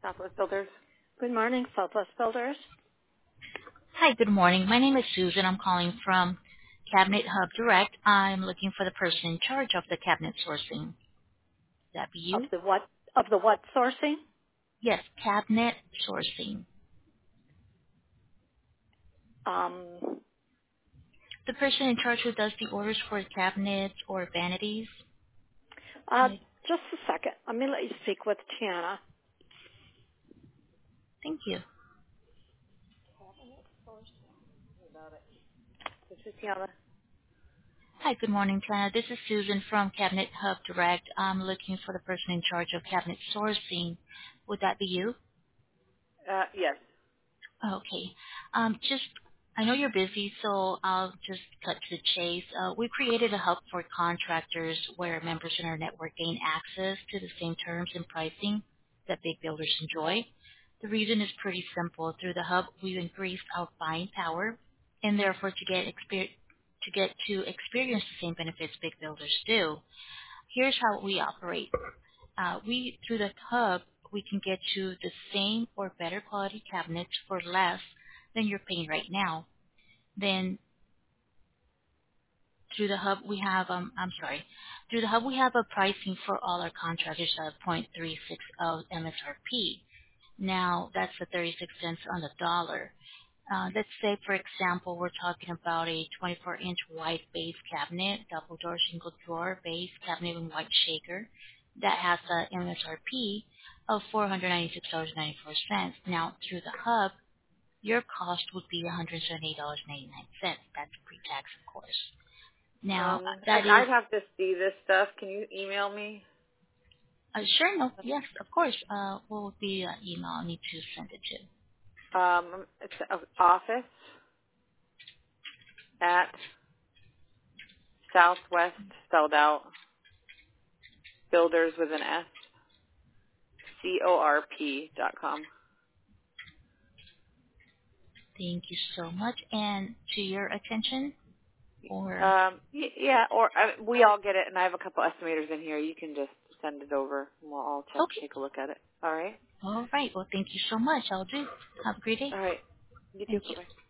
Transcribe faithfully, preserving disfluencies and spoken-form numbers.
Southwest Builders. Good morning, Southwest Builders. Hi, good morning. My name is Susan. I'm calling from Cabinet Hub Direct. I'm looking for the person in charge of the cabinet sourcing. Would that be Of you? the what? Of the what sourcing? Yes, cabinet sourcing. Um, The person in charge who does the orders for cabinets or vanities. uh, I, just a second. Let me let you speak with Tiana. thank you. This is Tiana. Hi, good morning, Tana. This is Susan from Cabinet Hub Direct. I'm looking for the person in charge of cabinet sourcing. Would that be you? Uh, yes. Okay. Um, just, I know you're busy, so I'll just cut to the chase. Uh, we created a hub for contractors where members in our network gain access to the same terms and pricing that big builders enjoy. The reason is pretty simple. Through the hub, we've increased our buying power, and therefore to get exper- to get to experience the same benefits big builders do. Here's how we operate. Uh, we through the hub we can get you the same or better quality cabinets for less than you're paying right now. Then through the hub we have um I'm sorry through the hub we have a pricing for all our contractors at zero point three six zero M S R P. Now that's the thirty-six cents on the dollar. Uh, let's say, for example, we're talking about a twenty-four inch white base cabinet, double door, single drawer base cabinet with white shaker that has a M S R P of four hundred ninety-six dollars and ninety-four cents. Now, through the hub, your cost would be one hundred seventy-eight dollars and eighty-nine cents. That's pre-tax, of course. Now, Um, that I'd, is, I'd have to see this stuff. Can you email me? uh, sure, no, yes, of course. Uh, what would be the email I need to send it to? Um, it's uh, office at Southwest spelled out Builders with an S C O R P dot com. Thank you so much. And to your attention, or Um, y- yeah, or uh, we all get it, and I have a couple estimators in here. You can just send it over, and we'll all check, okay. take a look at it. All right. All right. Well, thank you so much. I'll do. Have a great day. All right. You too. Thank Bye you. bye.